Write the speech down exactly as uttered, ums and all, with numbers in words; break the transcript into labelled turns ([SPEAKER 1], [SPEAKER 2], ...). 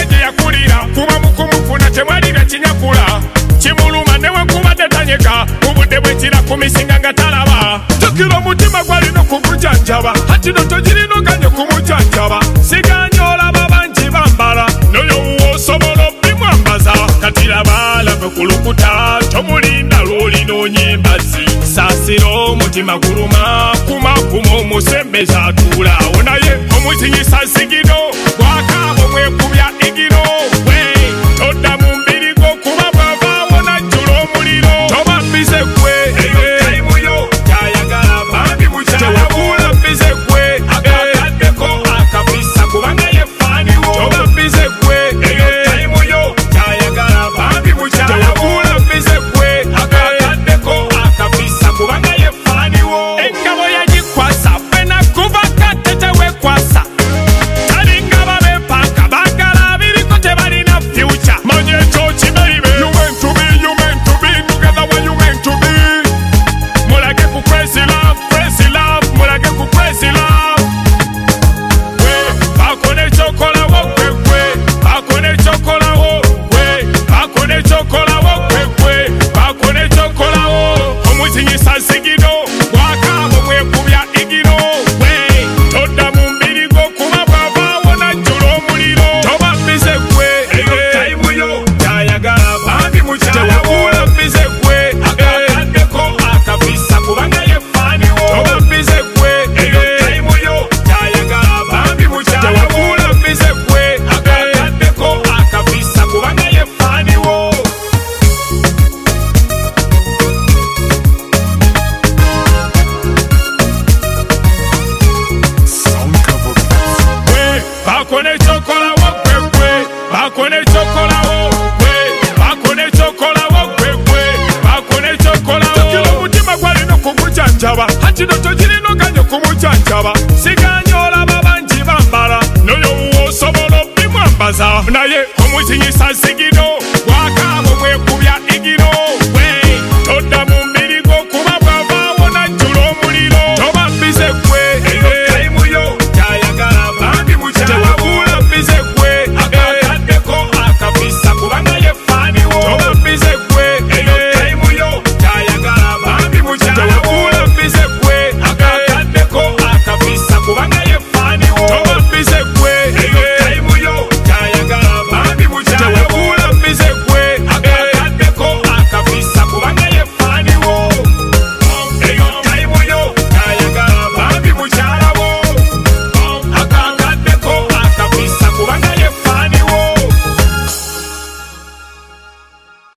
[SPEAKER 1] gye yakulira kuba mukumufuna temwalira kinyakula kimuluma newankubadde tanyega mu budde bwekira ku misinga nga talaba tukira omutima gwalina okumujanjaba hati no togirina oganye kumujanjaba siganye olaba bangi bambala noyo wosobola obimwambaza kati laba lave kulukuta tomulinda lwolina onyembazi saasira omutima guluma kumakuma omusembeza atuula awo naye omutinyisa zigino gwakaabo mwekubya egiro we todda mu mbiri gwokuba bwavaawo najjula omuliro toba mbize gwe tayimuyo gyayagala bambi mukyawabula mbize gwe akakaddeko akafisa kubanga yefaaniwo toba mbize gwe tayimuyo gyayagala bambi mukyawabula mbize gwe akakaddeko akafisa kubanga yefaaniwo engabo yagikwasa fena kuva katte tewekwasa talinga babepaka bagala biriko tebalina future manye ekyo kibeibe you meant to be you meant to be together when you meant to be mulage ku crazy love crazy love mulage ku crazy love we bakone chokola wo kwekwe bakone chokola wo we bakone chokola wo kwekwe bakone chokola wo omutinyisa zigino gwakaabo mwekubya igino we todda mu mbiri gwokuba bwavaawo najjula omuliro toba mbize gwe tayimuyo gyayagala bambi mukyawabula mbize gwe akakaddeko akafisa kubanga yefaaniwo toba mbize gwe tayimuyo gyayagala bambi mukyawabula mbize gwe akakaddeko akafisa kubanga yefaaniwo we bakone chokola wo kwekwe bakone chokola wo we bakone chokola wo kwekwe bakone chokola wo tukira omutima gwalina okumujanjaba hati no togirina oganye okumujanjaba siganye olaba bangi bambala noyo wosobola obimwambaza naye omutinyisa zigino gwakaabo mwekubya igino